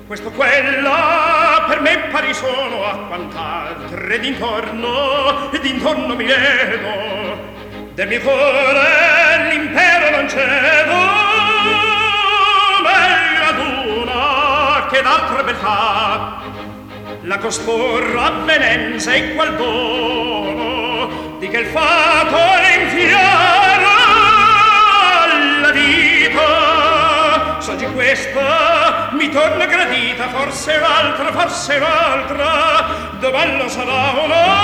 questo quella per me pari sono a quant'altre d'intorno mi vedo del mio cuore l'impero non cedo meglio ad una che d'altra beltà la costor avvenenza e qual dono di che il fato infiara alla vita soggi questa mi torna gradita forse un'altra domani lo sarà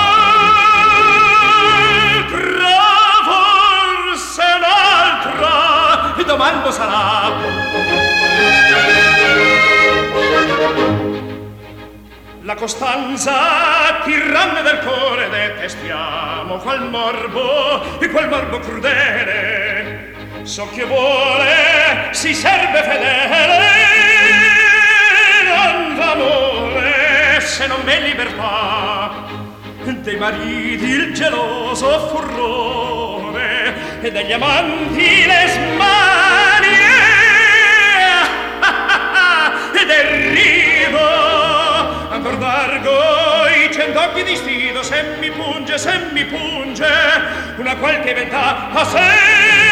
forse un'altra domani lo sarà la costanza tiranna del cuore detestiamo qual morbo crudele so che vuole si serve fedele non d'amore se non m'è libertà dei mariti il geloso furore e degli amanti le smanie e del rido ancor d'argo i cent'occhi di stido se mi punge una qualche ventà a sé